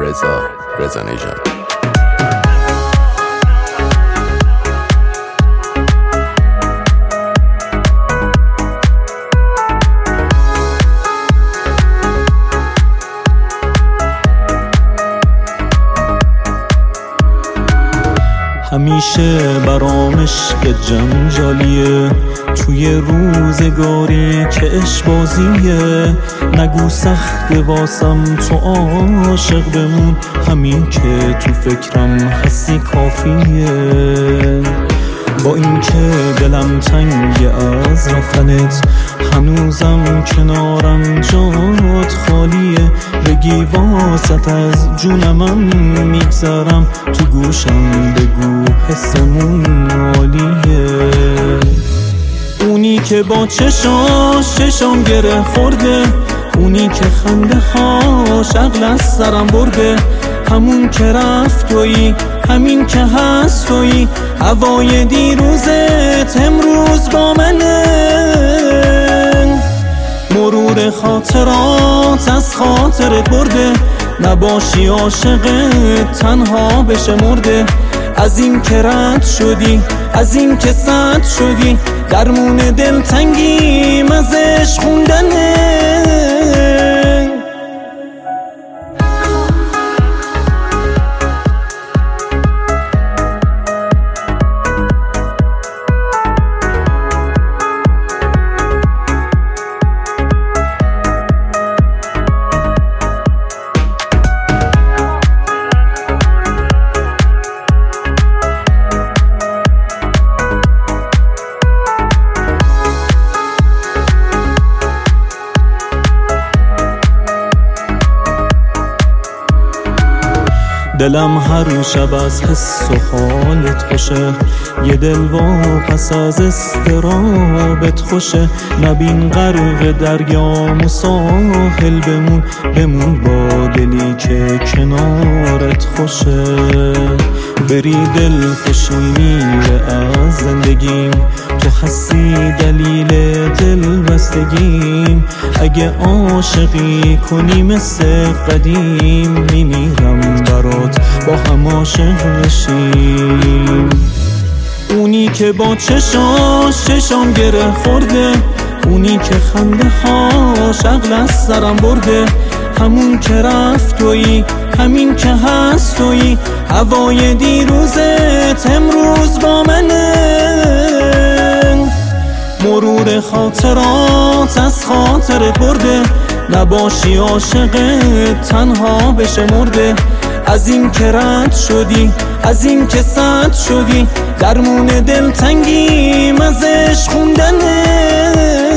رضا نژاد. همیشه برام عشق جنجالیه، توی روزگاری که عشق بازیه. نگو سخت واسم تو عاشق بمون، همین که تو فکرم هستی کافیه. با اینکه دلم تنگ از رفتنت، هنوزم کنارم جات خالیه. بگی واسط از جونمم میگذرم، تو گوشم بگو حسمون عالیه. اونی که با چشام گره خورده، اونی که خنده هاش عقل از سرم برده. همون که رفت تویی، همین که هست تویی. هوای دیروزت امروز با منه. مرور خاطرات از خاطرت برده، نباشی عاشقت تنها بشه مرده. از این که رد شدی، از این که سد شدی، درمون دلتنگیم از عشق خوندنه. دلم هر شب از حس و حالت خوشه، یه دل واپس از استرابت خوشه. نبین غرق دریام و ساحل بمون با دلی که کنارت خوشه. بری دل خوشی میره از زندگیم، تو هستی دلیل دل بستگیم. اگه عاشقی کنی مثل قدیم، میمیرم برات با هم عاشق بشیم. اونی که با چشام گره خورده، اونی که خنده هاش عقل از سرم برده. همون که رفت تویی، همین که هست تویی. هوای دیروزت امروز با منه. مرور خاطرات از خاطرت برده، نباشی عاشقت تنها بشه مرده. از این که رد شدی، از این که سد شدی، درمون دلتنگیم از عشق خوندنه.